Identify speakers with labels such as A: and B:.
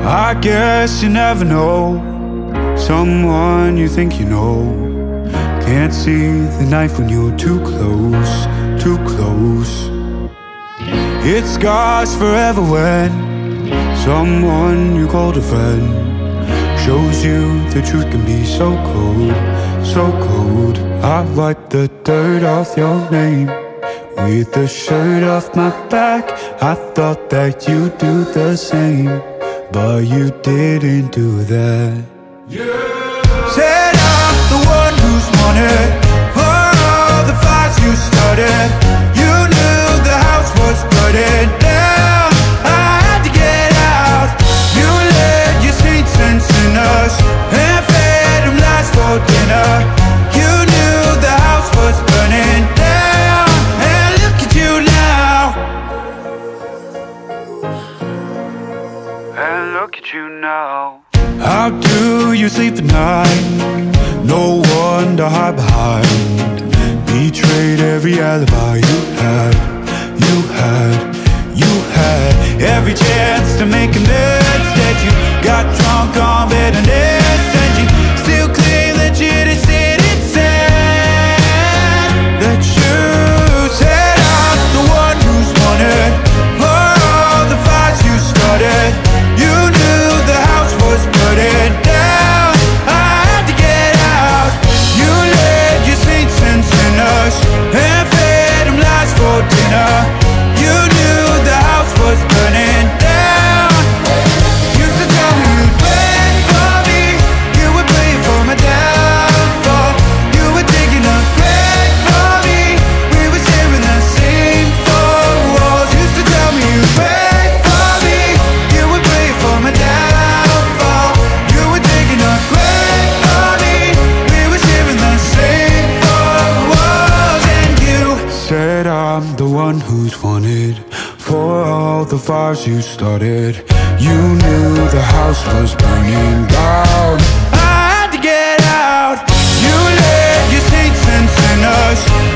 A: I guess you never know someone you think you know. Can't see the knife when you're too close, too close. It scars forever when someone you called a friend shows you the truth can be so cold, so cold. I wipe the dirt off your name with the shirt off my back. I thought that you'd do the same, but you didn't do that. Said I'm the one who's wanted for all the fights you started. You knew the house was burning down. I had to get out. You led your saints and sinners and fed them lies for dinner. You knew the house was burning down, and look at you now. And look at you now. How do you sleep at night? No one to hide behind. Betrayed every alibi you had. You had, you had every chance to make amends. Instead you got drunk on bitterness, and you still claim that you just didn't say that you said I'm the one who's wanted for all the fights you started. You knew the house was burning down. I had to get out. You led your saints and sinners and fed them lies for dinner. You knew the house was burning down. Used to tell me you'd wait for me. You would play for my downfall. You were digging a grave for me. We were sharing the same four walls. Used to tell me you'd wait for me. You would play for my downfall. You were digging a grave for me. We were sharing the same four walls. And you said I'm the one who's wanted for all the fires you started. You knew the house was burning down. I had to get out. You led your saints and sinners